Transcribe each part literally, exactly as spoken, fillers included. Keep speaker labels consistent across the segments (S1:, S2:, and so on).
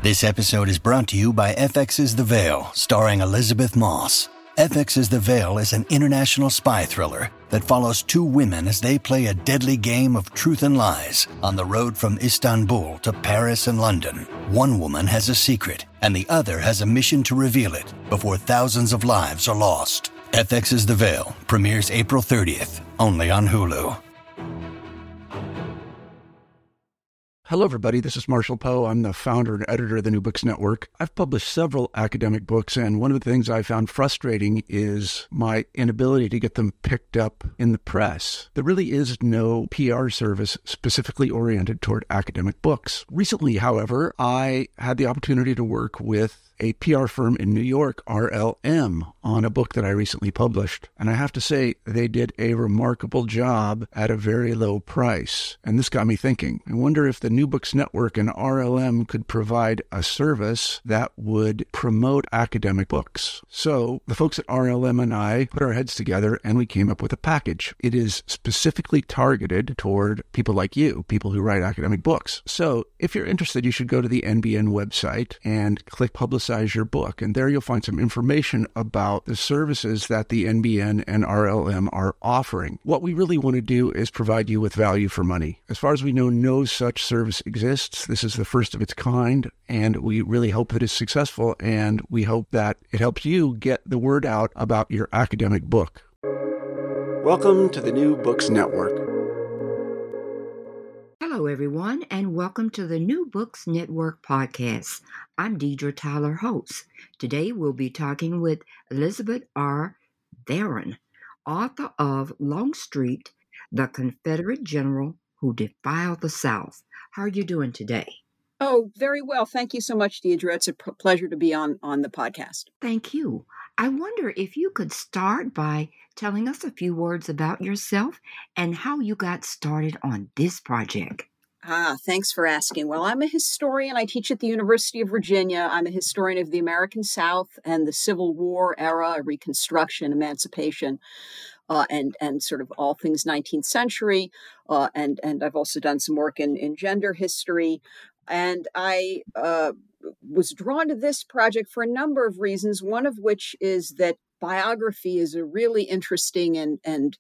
S1: This episode is brought to you by F X's The Veil, starring Elizabeth Moss. F X's The Veil is an international spy thriller that follows two women as they play a deadly game of truth and lies on the road from Istanbul to Paris and London. One woman has a secret, and the other has a mission to reveal it before thousands of lives are lost. F X's The Veil premieres April thirtieth, only on Hulu.
S2: Hello, everybody. This is Marshall Poe. I'm the founder and editor of the New Books Network. I've published several academic books, and one of the things I found frustrating is my inability to get them picked up in the press. There really is no P R service specifically oriented toward academic books. Recently, however, I had the opportunity to work with a P R firm in New York, R L M, on a book that I recently published. And I have to say, they did a remarkable job at a very low price. And this got me thinking. I wonder if the New Books Network and R L M could provide a service that would promote academic books. So the folks at R L M and I put our heads together and we came up with a package. It is specifically targeted toward people like you, people who write academic books. So if you're interested, you should go to the N B N website and click Publicize your book. And there you'll find some information about the services that the N B N and R L M are offering. What we really want to do is provide you with value for money. As far as we know, no such service exists. This is the first of its kind, and we really hope it is successful, and we hope that it helps you get the word out about your academic book. Welcome to the New Books Network.
S3: Hello, everyone, and welcome to the New Books Network podcast. I'm Deidre Tyler, host. Today, we'll be talking with Elizabeth R. Theron, author of Longstreet, the Confederate General Who Defiled the South. How are you doing today?
S4: Oh, very well. Thank you so much, Deidre. It's a p- pleasure to be on, on the podcast.
S3: Thank you. I wonder if you could start by telling us a few words about yourself and how you got started on this project.
S4: Ah, thanks for asking. Well, I'm a historian. I teach at the University of Virginia. I'm a historian of the American South and the Civil War era, Reconstruction, Emancipation, uh, and and sort of all things nineteenth century. Uh, and and I've also done some work in, in gender history. And I uh, was drawn to this project for a number of reasons, one of which is that biography is a really interesting and and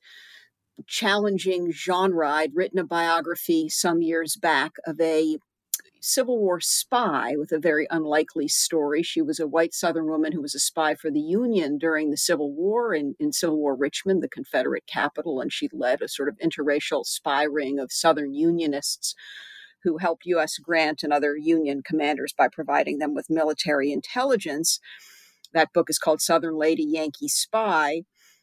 S4: challenging genre. I'd written a biography some years back of a Civil War spy with a very unlikely story. She was a white Southern woman who was a spy for the Union during the Civil War in, in Civil War Richmond, the Confederate capital, and she led a sort of interracial spy ring of Southern Unionists who helped U S Grant and other Union commanders by providing them with military intelligence. That book is called Southern Lady, Yankee Spy.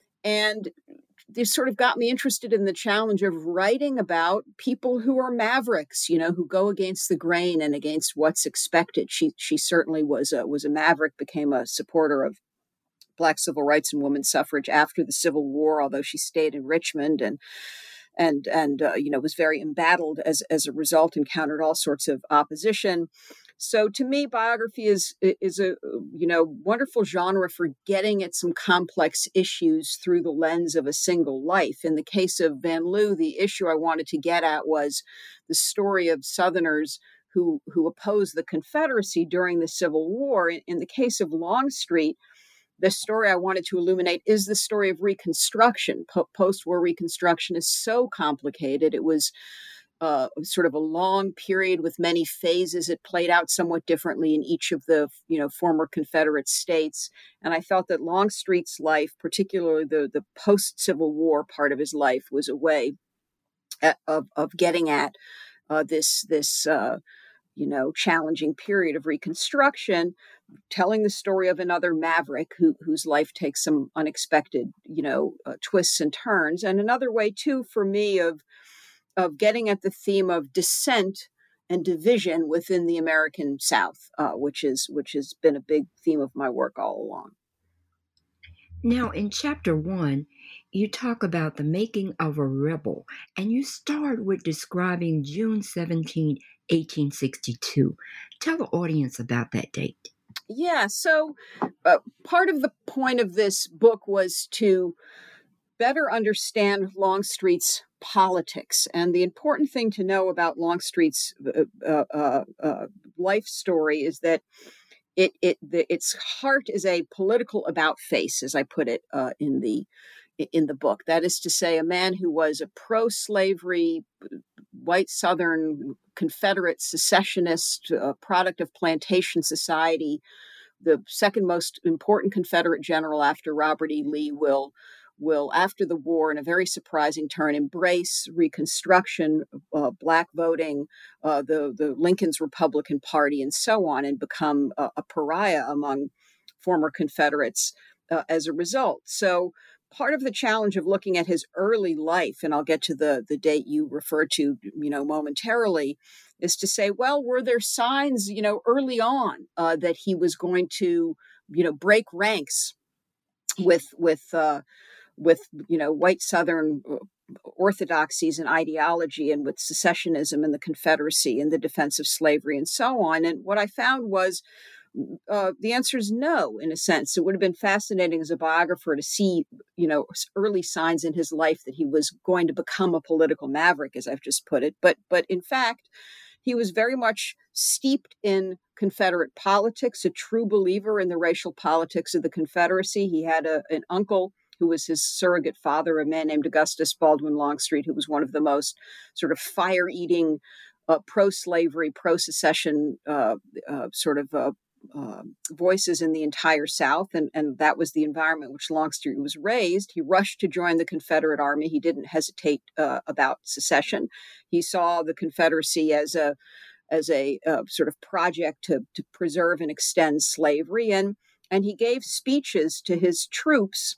S4: And this sort of got me interested in the challenge of writing about people who are mavericks, you know, who go against the grain and against what's expected. She she certainly was a, was a maverick, became a supporter of Black civil rights and women's suffrage after the Civil War, although she stayed in Richmond and and and uh, you know was very embattled as as a result, encountered all sorts of opposition. So to me, biography is is a you know wonderful genre for getting at some complex issues through the lens of a single life. In the case of Van Lew, the issue I wanted to get at was the story of Southerners who who opposed the Confederacy during the Civil War. In, in the case of Longstreet, the story I wanted to illuminate is the story of Reconstruction. Po- post-war Reconstruction is so complicated. It was uh, sort of a long period with many phases. It played out somewhat differently in each of the, you know, former Confederate states. And I felt that Longstreet's life, particularly the, the post-Civil War part of his life, was a way at, of, of getting at uh, this, this uh, you know, challenging period of Reconstruction, telling the story of another maverick who, whose life takes some unexpected, you know, uh, twists and turns. And another way, too, for me of of getting at the theme of dissent and division within the American South, uh, which is which has been a big theme of my work all along.
S3: Now, in chapter one, you talk about the making of a rebel, and you start with describing June seventeenth, eighteen sixty-two. Tell the audience about that date.
S4: Yeah, so uh, part of the point of this book was to better understand Longstreet's politics. And the important thing to know about Longstreet's uh, uh, uh, life story is that it it the, its heart is a political about face, as I put it uh, in the in the book. That is to say, a man who was a pro-slavery, white Southern Confederate secessionist, uh, product of plantation society, the second most important Confederate general after Robert E. Lee, will will, after the war, in a very surprising turn, embrace Reconstruction, uh, black voting, uh, the, the Lincoln's Republican Party, and so on, and become a, a pariah among former Confederates uh, as a result. So part of the challenge of looking at his early life, and I'll get to the, the date you referred to, you know, momentarily, is to say, well, were there signs, you know, early on uh, that he was going to, you know, break ranks with, with, uh, with, you know, white Southern orthodoxies and ideology, and with secessionism and the Confederacy and the defense of slavery and so on? And what I found was uh, the answer is no, in a sense. It would have been fascinating as a biographer to see, you know, early signs in his life that he was going to become a political maverick, as I've just put it. But, but in fact, he was very much steeped in Confederate politics, a true believer in the racial politics of the Confederacy. He had a, an uncle who was his surrogate father, a man named Augustus Baldwin Longstreet, who was one of the most sort of fire-eating, uh, pro-slavery, pro-secession uh, uh, sort of uh, uh, voices in the entire South. And, and that was the environment in which Longstreet was raised. He rushed to join the Confederate Army. He didn't hesitate uh, about secession. He saw the Confederacy as a as a uh, sort of project to, to preserve and extend slavery. And, and he gave speeches to his troops.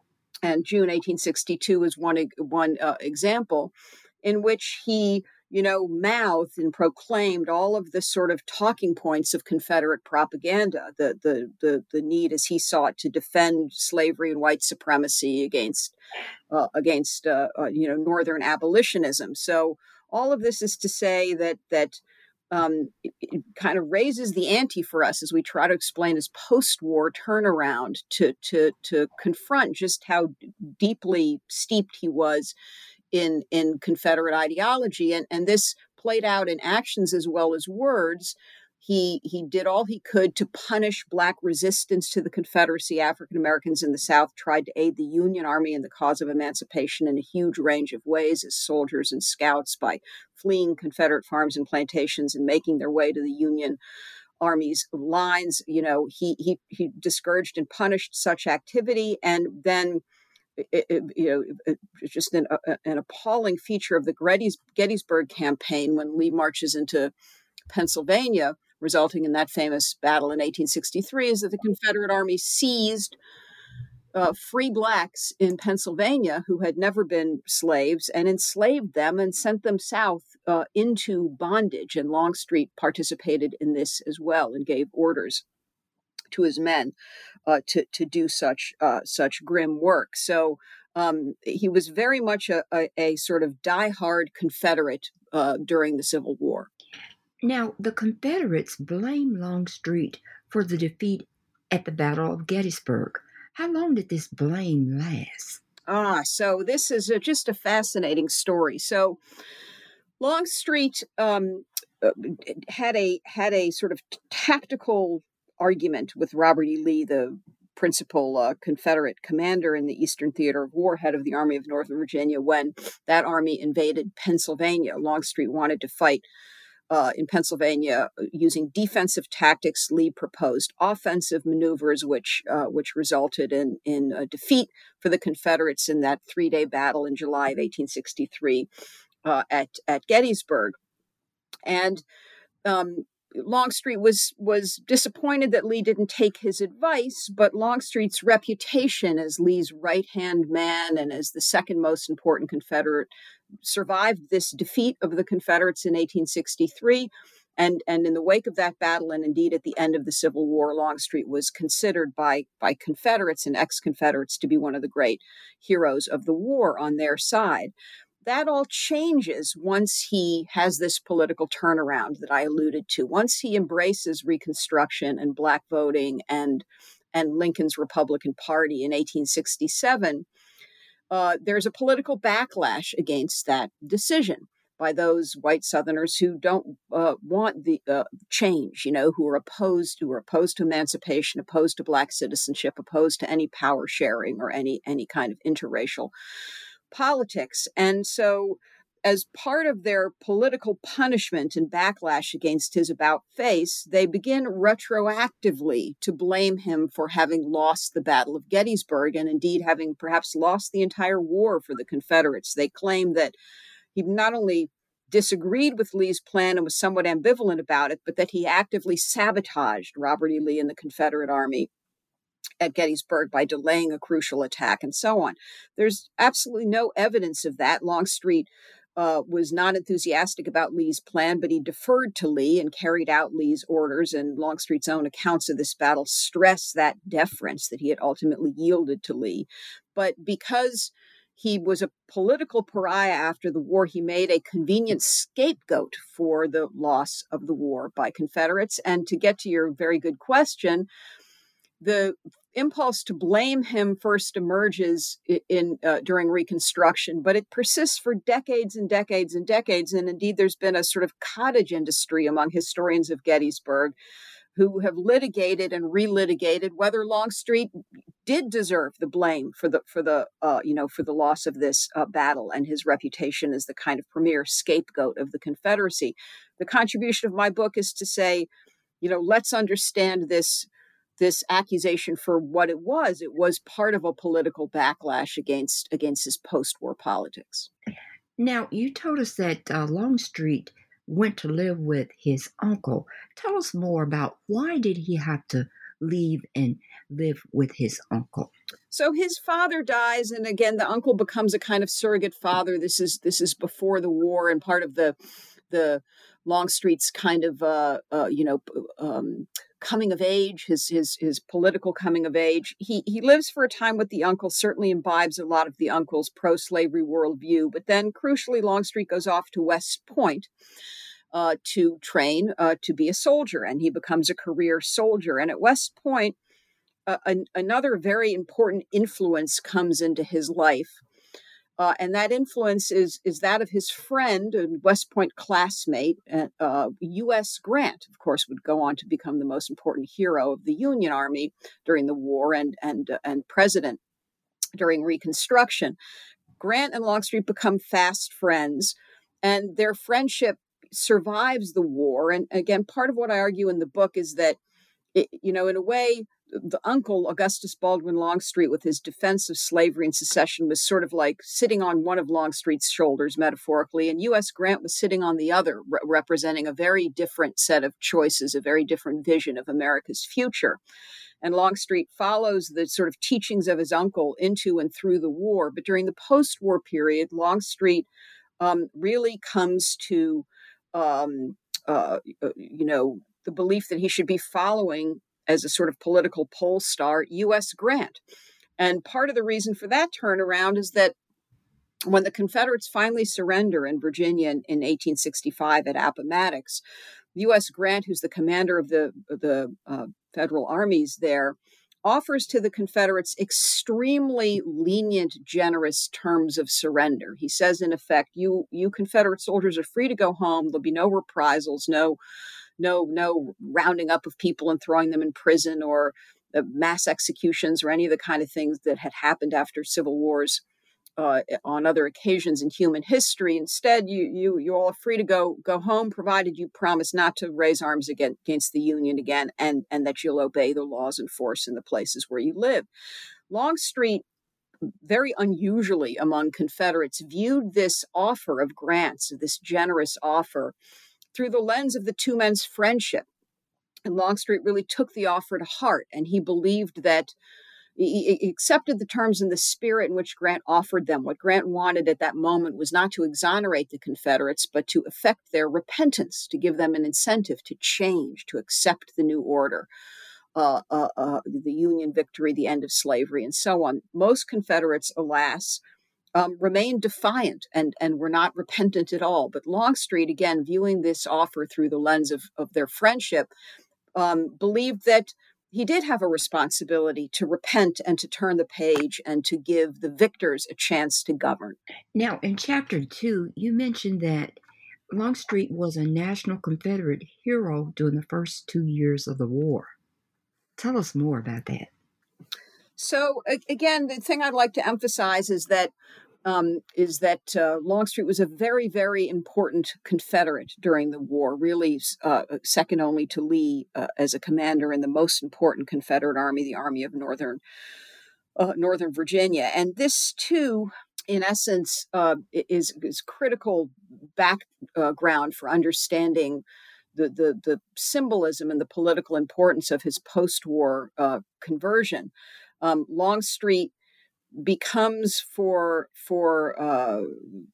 S4: And June eighteen sixty-two is one, one uh, example in which he, you know, mouthed and proclaimed all of the sort of talking points of Confederate propaganda, the, the, the, the need, as he saw it, to defend slavery and white supremacy against, uh, against uh, uh, you know, Northern abolitionism. So all of this is to say that, that Um, it, it kind of raises the ante for us as we try to explain his post-war turnaround to to to confront just how deeply steeped he was in in Confederate ideology, and and this played out in actions as well as words. He he did all he could to punish Black resistance to the Confederacy. African Americans in the South tried to aid the Union Army in the cause of emancipation in a huge range of ways as soldiers and scouts, by fleeing Confederate farms and plantations and making their way to the Union Army's lines. You know, he he he discouraged and punished such activity, and then It, it, you know, it, it's just an, a, an appalling feature of the Gettysburg campaign when Lee marches into Pennsylvania, resulting in that famous battle in eighteen sixty-three, is that the Confederate Army seized uh, free Blacks in Pennsylvania who had never been slaves and enslaved them and sent them south uh, into bondage. And Longstreet participated in this as well and gave orders to his men uh, to to do such uh, such grim work. So um, he was very much a, a, a sort of diehard Confederate uh, during the Civil War.
S3: Now, the Confederates blame Longstreet for the defeat at the Battle of Gettysburg. How long did this blame last?
S4: Ah, so this is a, just a fascinating story. So Longstreet um, had a had a sort of tactical argument with Robert E. Lee, the principal uh, Confederate commander in the Eastern Theater of War, head of the Army of Northern Virginia, when that army invaded Pennsylvania. Longstreet wanted to fight uh, in Pennsylvania using defensive tactics. Lee proposed offensive maneuvers, which uh, which resulted in, in a defeat for the Confederates in that three-day battle in July of eighteen sixty-three uh, at, at Gettysburg. And um, Longstreet was was disappointed that Lee didn't take his advice, but Longstreet's reputation as Lee's right-hand man and as the second most important Confederate survived this defeat of the Confederates in eighteen sixty-three. And, and in the wake of that battle, and indeed at the end of the Civil War, Longstreet was considered by, by Confederates and ex-Confederates to be one of the great heroes of the war on their side. That all changes once he has this political turnaround that I alluded to. Once he embraces Reconstruction and Black voting and, and Lincoln's Republican Party in eighteen sixty-seven, uh, there's a political backlash against that decision by those white Southerners who don't uh, want the uh, change, you know, who are opposed, who are opposed to emancipation, opposed to Black citizenship, opposed to any power sharing or any any kind of interracial politics. And so, as part of their political punishment and backlash against his about face, they begin retroactively to blame him for having lost the Battle of Gettysburg and indeed having perhaps lost the entire war for the Confederates. They claim that he not only disagreed with Lee's plan and was somewhat ambivalent about it, but that he actively sabotaged Robert E. Lee and the Confederate Army at Gettysburg by delaying a crucial attack and so on. There's absolutely no evidence of that. Longstreet uh, was not enthusiastic about Lee's plan, but he deferred to Lee and carried out Lee's orders. And Longstreet's own accounts of this battle stress that deference that he had ultimately yielded to Lee. But because he was a political pariah after the war, he made a convenient scapegoat for the loss of the war by Confederates. And to get to your very good question, the impulse to blame him first emerges in, in uh, during Reconstruction, but it persists for decades and decades and decades. And indeed, there's been a sort of cottage industry among historians of Gettysburg who have litigated and relitigated whether Longstreet did deserve the blame for the for the uh, you know for the loss of this uh, battle and his reputation as the kind of premier scapegoat of the Confederacy. The contribution of my book is to say, you know, let's understand this this accusation for what it was. It was part of a political backlash against against his post-war politics.
S3: Now, you told us that uh, Longstreet went to live with his uncle. Tell us more about why did he have to leave and live with his uncle?
S4: So his father dies, and again, the uncle becomes a kind of surrogate father. This is this is before the war, and part of the the Longstreet's kind of uh, uh, you know um, coming of age, his his his political coming of age. He he lives for a time with the uncle, certainly imbibes a lot of the uncle's pro-slavery worldview, but then crucially, Longstreet goes off to West Point uh, to train uh, to be a soldier, and he becomes a career soldier. And at West Point, uh, an, another very important influence comes into his life. Uh, and that influence is is that of his friend and West Point classmate, uh, U S Grant. Of course, would go on to become the most important hero of the Union Army during the war and and uh, and president during Reconstruction. Grant and Longstreet become fast friends, and their friendship survives the war. And again, part of what I argue in the book is that, it, you know, in a way, the uncle, Augustus Baldwin Longstreet, with his defense of slavery and secession, was sort of like sitting on one of Longstreet's shoulders, metaphorically, and U S Grant was sitting on the other, re- representing a very different set of choices, a very different vision of America's future. And Longstreet follows the sort of teachings of his uncle into and through the war. But during the post-war period, Longstreet um, really comes to, um, uh, you know, the belief that he should be following as a sort of political pole star, U S Grant. And part of the reason for that turnaround is that when the Confederates finally surrender in Virginia in, in eighteen sixty-five at Appomattox, U S Grant, who's the commander of the, the uh, federal armies there, offers to the Confederates extremely lenient, generous terms of surrender. He says, in effect, you, you Confederate soldiers are free to go home. There'll be no reprisals, no No, no rounding up of people and throwing them in prison or uh, mass executions or any of the kind of things that had happened after civil wars uh, on other occasions in human history. Instead, you you you all are free to go go home, provided you promise not to raise arms again, against the Union again, and and that you'll obey the laws and force in the places where you live. Longstreet, very unusually among Confederates, viewed this offer of Grant's, this generous offer, through the lens of the two men's friendship. And Longstreet really took the offer to heart, and he believed that he, he accepted the terms in the spirit in which Grant offered them. What Grant wanted at that moment was not to exonerate the Confederates, but to effect their repentance, to give them an incentive to change, to accept the new order, uh, uh, uh, the Union victory, the end of slavery, and so on. Most Confederates, alas, Um, remained defiant and, and were not repentant at all. But Longstreet, again, viewing this offer through the lens of, of their friendship, um, believed that he did have a responsibility to repent and to turn the page and to give the victors a chance to govern.
S3: Now, in chapter two, you mentioned that Longstreet was a National Confederate hero during the first two years of the war. Tell us more about that.
S4: So, again, the thing I'd like to emphasize is that Um, is that uh, Longstreet was a very, very important Confederate during the war, really uh, second only to Lee uh, as a commander in the most important Confederate army, the Army of Northern uh, Northern Virginia. And this, too, in essence, uh, is, is critical background for understanding the, the, the symbolism and the political importance of his post-war uh, conversion. Um, Longstreet becomes for for uh,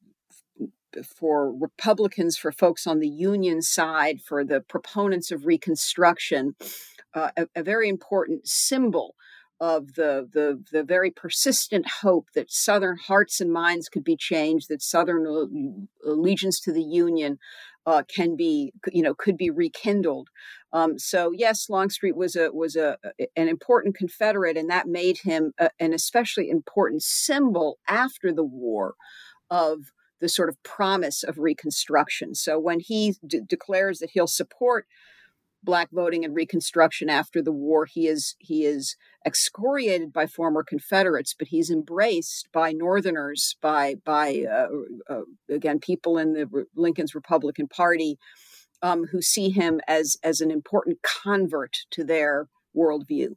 S4: for Republicans, for folks on the Union side, for the proponents of Reconstruction, uh, a, a very important symbol of the, the the very persistent hope that Southern hearts and minds could be changed, that Southern allegiance to the Union uh, can be, you know, could be rekindled. Um, so yes, Longstreet was a was a an important Confederate, and that made him a, an especially important symbol after the war of the sort of promise of Reconstruction. So when he d- declares that he'll support Black voting and Reconstruction after the war, he is he is excoriated by former Confederates, but he's embraced by Northerners, by by uh, uh, again people in the Lincoln's Republican Party um, who see him as as an important convert to their worldview.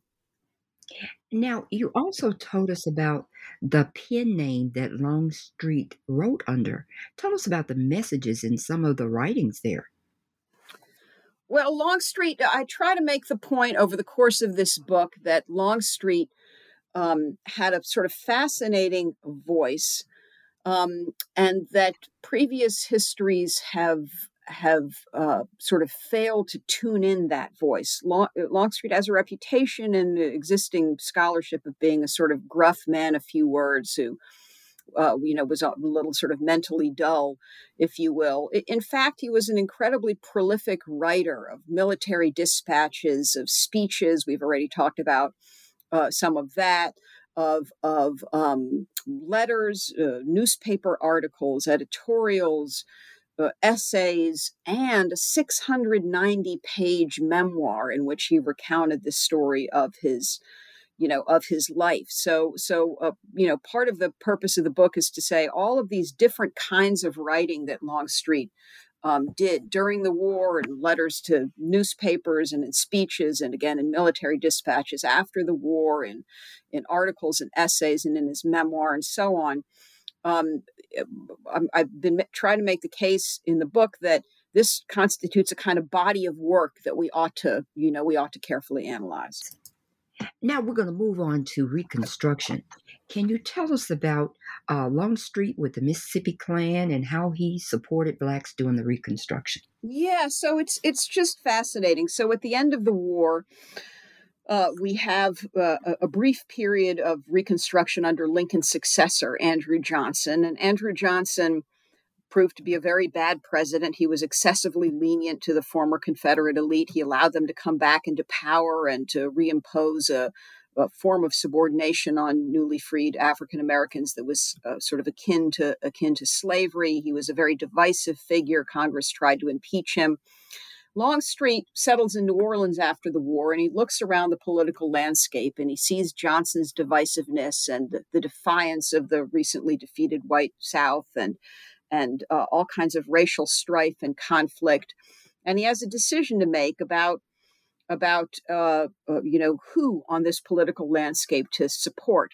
S3: Now, you also told us about the pen name that Longstreet wrote under. Tell us about the messages in some of the writings there.
S4: Well, Longstreet, I try to make the point over the course of this book that Longstreet um, had a sort of fascinating voice, um, and that previous histories have have uh, sort of failed to tune in that voice. Long, Longstreet has a reputation in the existing scholarship of being a sort of gruff man of few words who Uh, you know, was a little sort of mentally dull, if you will. In fact, he was an incredibly prolific writer of military dispatches, of speeches. We've already talked about uh, some of that, of of um, letters, uh, newspaper articles, editorials, uh, essays, and a six hundred ninety page memoir in which he recounted the story of his you know, of his life. So, so uh, you know, part of the purpose of the book is to say all of these different kinds of writing that Longstreet um, did during the war, and letters to newspapers, and in speeches, and again in military dispatches after the war, and in articles and essays, and in his memoir, and so on. Um, I've been trying to make the case in the book that this constitutes a kind of body of work that we ought to, you know, we ought to carefully analyze.
S3: Now we're going to move on to Reconstruction. Can you tell us about uh, Longstreet with the Mississippi Klan and how he supported Blacks during the Reconstruction?
S4: Yeah, so it's it's just fascinating. So at the end of the war, uh, we have uh, a brief period of Reconstruction under Lincoln's successor, Andrew Johnson. And Andrew Johnson proved to be a very bad president. He was excessively lenient to the former Confederate elite. He allowed them to come back into power and to reimpose a, a form of subordination on newly freed African Americans that was uh, sort of akin to akin to slavery. He was a very divisive figure. Congress tried to impeach him. Longstreet settles in New Orleans after the war, and he looks around the political landscape, and he sees Johnson's divisiveness and the, the defiance of the recently defeated white South, and and uh, all kinds of racial strife and conflict. And he has a decision to make about, about uh, uh, you know, who on this political landscape to support.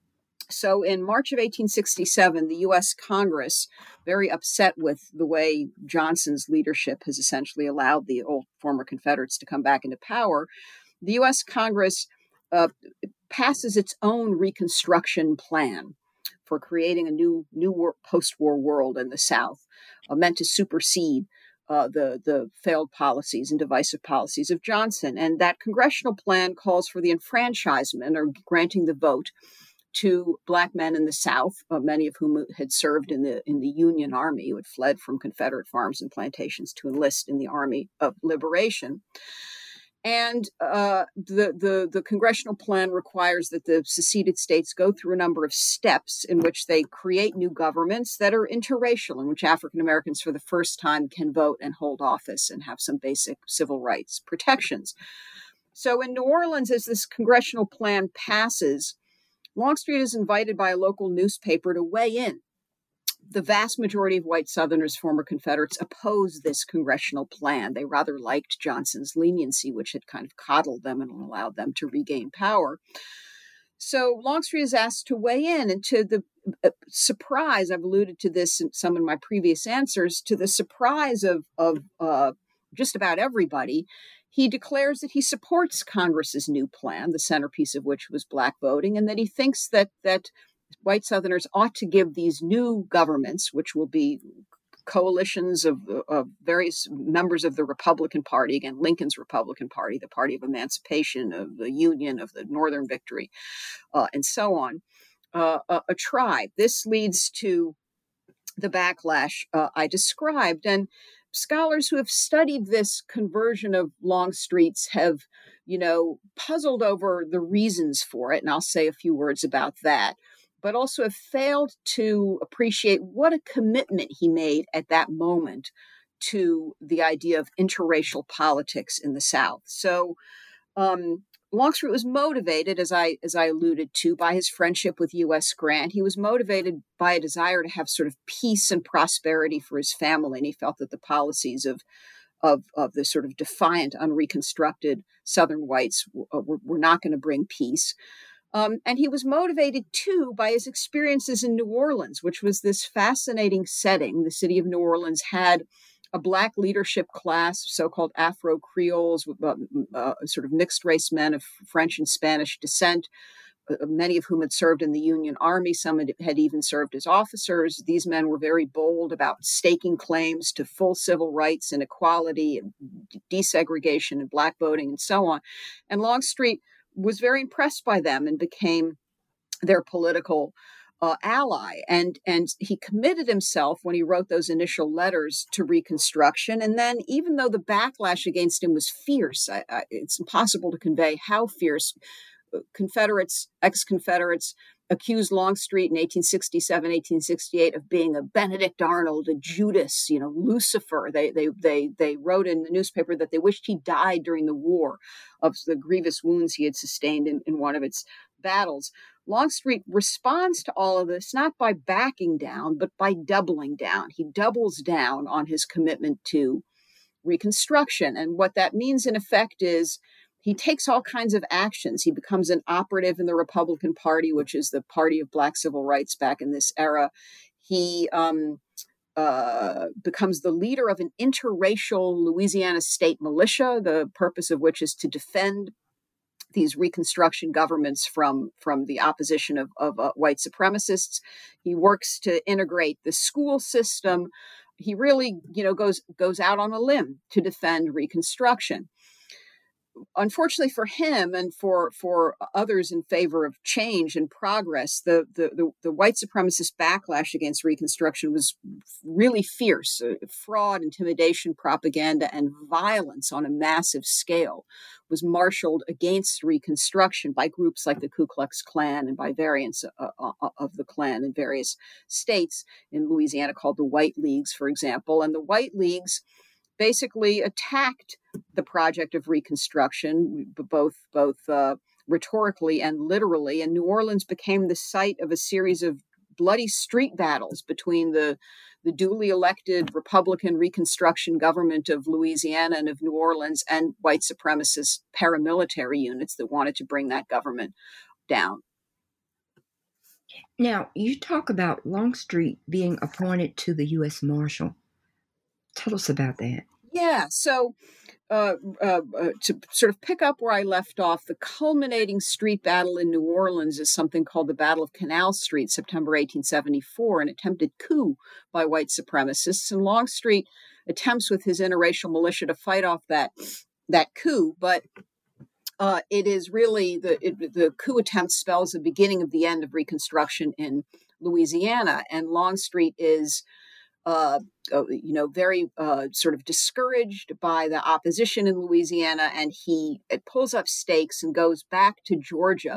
S4: So in March of eighteen sixty-seven, the U S Congress, very upset with the way Johnson's leadership has essentially allowed the old former Confederates to come back into power, the U S Congress uh, passes its own Reconstruction plan for creating a new new war, post-war world in the South, uh, meant to supersede uh, the, the failed policies and divisive policies of Johnson. And that congressional plan calls for the enfranchisement, or granting the vote, to Black men in the South, uh, many of whom had served in the in the Union Army, who had fled from Confederate farms and plantations to enlist in the Army of Liberation. And uh, the, the, the congressional plan requires that the seceded states go through a number of steps in which they create new governments that are interracial, in which African Americans for the first time can vote and hold office and have some basic civil rights protections. So in New Orleans, as this congressional plan passes, Longstreet is invited by a local newspaper to weigh in. The vast majority of white Southerners, former Confederates, opposed this congressional plan. They rather liked Johnson's leniency, which had kind of coddled them and allowed them to regain power. So Longstreet is asked to weigh in, and to the uh, surprise, I've alluded to this in some of my previous answers, to the surprise of, of uh, just about everybody, he declares that he supports Congress's new plan, the centerpiece of which was black voting, and that he thinks that that white Southerners ought to give these new governments, which will be coalitions of, of various members of the Republican Party, again, Lincoln's Republican Party, the party of emancipation, of the Union, of the Northern Victory, uh, and so on, uh, a, a try. This leads to the backlash uh, I described. And scholars who have studied this conversion of Longstreet's have, you know, puzzled over the reasons for it. And I'll say a few words about that, but also have failed to appreciate what a commitment he made at that moment to the idea of interracial politics in the South. So um, Longstreet was motivated, as I as I alluded to, by his friendship with U S Grant. He was motivated by a desire to have sort of peace and prosperity for his family, and he felt that the policies of of, of the sort of defiant, unreconstructed Southern whites w- were not going to bring peace. Um, and he was motivated, too, by his experiences in New Orleans, which was this fascinating setting. The city of New Orleans had a Black leadership class, so-called Afro-Creoles, uh, uh, sort of mixed-race men of French and Spanish descent, uh, many of whom had served in the Union Army. Some had, had even served as officers. These men were very bold about staking claims to full civil rights and equality and desegregation and Black voting and so on. And Longstreet was very impressed by them and became their political uh, ally. And, and he committed himself when he wrote those initial letters to Reconstruction. And then even though the backlash against him was fierce, I, I, it's impossible to convey how fierce. Confederates, ex-Confederates accused Longstreet in eighteen sixty-seven, eighteen sixty-eight of being a Benedict Arnold, a Judas, you know, Lucifer. They they they they wrote in the newspaper that they wished he died during the war of the grievous wounds he had sustained in, in one of its battles. Longstreet responds to all of this not by backing down, but by doubling down. He doubles down on his commitment to Reconstruction. And what that means, in effect, is he takes all kinds of actions. He becomes an operative in the Republican Party, which is the party of Black civil rights back in this era. He um, uh, becomes the leader of an interracial Louisiana state militia, the purpose of which is to defend these Reconstruction governments from, from the opposition of, of uh, white supremacists. He works to integrate the school system. He really, you know, goes goes out on a limb to defend Reconstruction. Unfortunately for him and for, for others in favor of change and progress, the, the, the, the white supremacist backlash against Reconstruction was really fierce. Uh, fraud, intimidation, propaganda, and violence on a massive scale was marshaled against Reconstruction by groups like the Ku Klux Klan and by variants uh, uh, of the Klan in various states. In Louisiana, called the White Leagues, for example. And the White Leagues basically attacked the project of Reconstruction, both both uh, rhetorically and literally. And New Orleans became the site of a series of bloody street battles between the, the duly elected Republican Reconstruction government of Louisiana and of New Orleans and white supremacist paramilitary units that wanted to bring that government down.
S3: Now, you talk about Longstreet being appointed to the U S Marshal. Tell us about that.
S4: Yeah, so uh, uh, uh, to sort of pick up where I left off, the culminating street battle in New Orleans is something called the Battle of Canal Street, September eighteen seventy-four, an attempted coup by white supremacists. And Longstreet attempts with his interracial militia to fight off that, that coup, but uh, it is really, the, it, the coup attempt spells the beginning of the end of Reconstruction in Louisiana, and Longstreet is uh, uh, you know, very uh, sort of discouraged by the opposition in Louisiana, and he it pulls up stakes and goes back to Georgia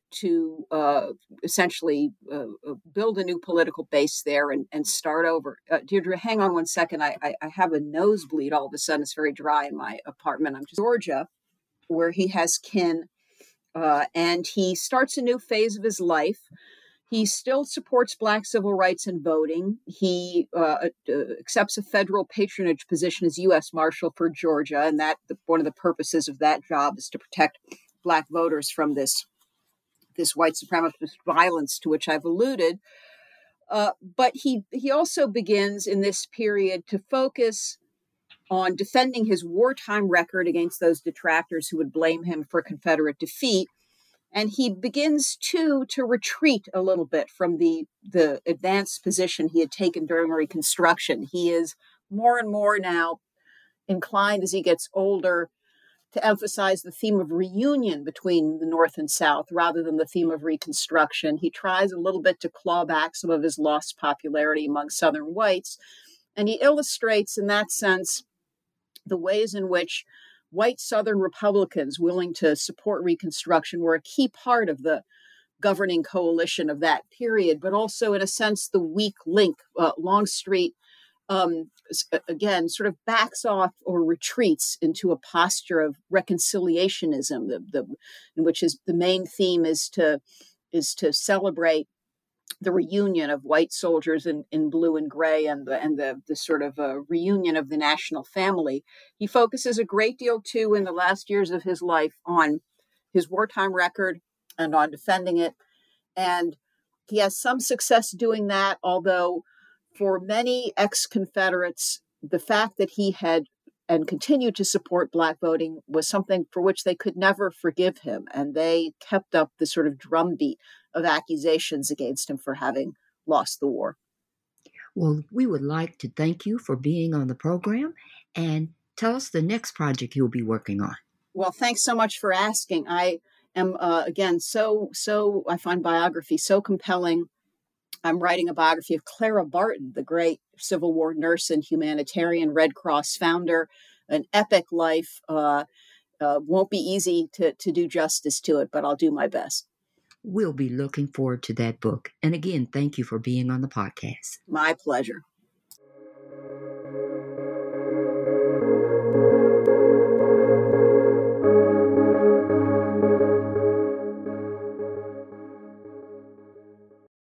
S4: to uh, essentially uh, build a new political base there and, and start over. Uh, Deirdre, hang on one second. I, I, I have a nosebleed all of a sudden. It's very dry in my apartment. I'm just Georgia, where he has kin, uh, and he starts a new phase of his life. He still supports Black civil rights and voting. He uh, uh, accepts a federal patronage position as U S Marshal for Georgia, and that the, one of the purposes of that job is to protect Black voters from this, this white supremacist violence to which I've alluded. Uh, but he he also begins in this period to focus on defending his wartime record against those detractors who would blame him for Confederate defeat. And he begins, too, to retreat a little bit from the, the advanced position he had taken during Reconstruction. He is more and more now inclined, as he gets older, to emphasize the theme of reunion between the North and South rather than the theme of Reconstruction. He tries a little bit to claw back some of his lost popularity among Southern whites. And he illustrates, in that sense, the ways in which white Southern Republicans willing to support Reconstruction were a key part of the governing coalition of that period, but also, in a sense, the weak link. Uh, Longstreet, um, again, sort of backs off or retreats into a posture of reconciliationism, the, the, in which is the main theme is to is to celebrate the reunion of white soldiers in, in blue and gray and the, and the, the sort of uh, reunion of the national family. He focuses a great deal, too, in the last years of his life on his wartime record and on defending it. And he has some success doing that, although for many ex-Confederates, the fact that he had and continued to support Black voting was something for which they could never forgive him. And they kept up the sort of drumbeat of accusations against him for having lost the war.
S3: Well, we would like to thank you for being on the program and tell us the next project you'll be working on.
S4: Well, thanks so much for asking. I am, uh, again, so, so I find biography so compelling. I'm writing a biography of Clara Barton, the great Civil War nurse and humanitarian, Red Cross founder, an epic life. Uh, uh, won't be easy to, to do justice to it, but I'll do my best.
S3: We'll be looking forward to that book. And again, thank you for being on the podcast.
S4: My pleasure.